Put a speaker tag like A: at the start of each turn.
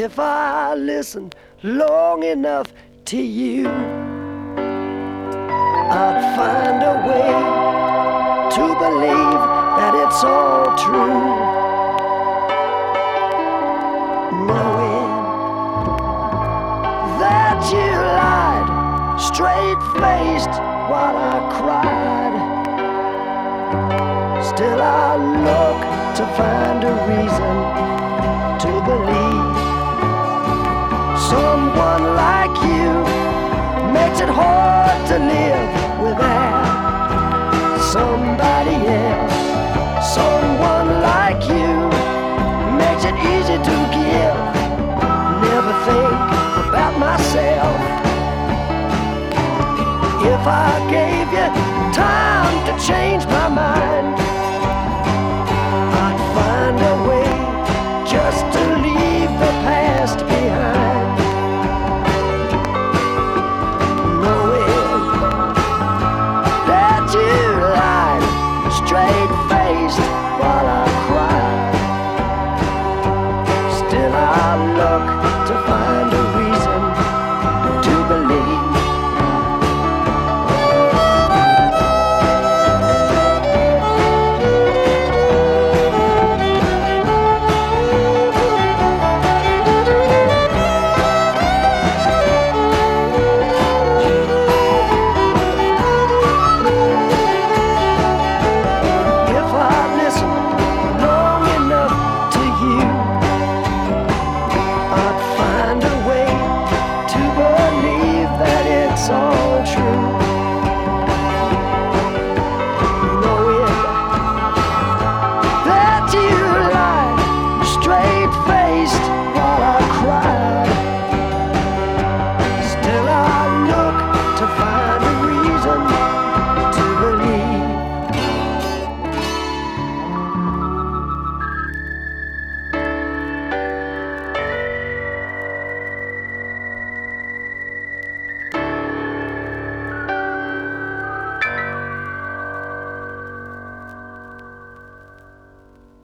A: If I listen long enough to you, I'd find a way to believe that it's all true. Knowing that you lied straight-faced while I cried, still I look to find a reason to believe. Someone like you makes it hard to live without somebody else. Someone like you makes it easy to give. Never think about myself. If I gave you time to change my mind,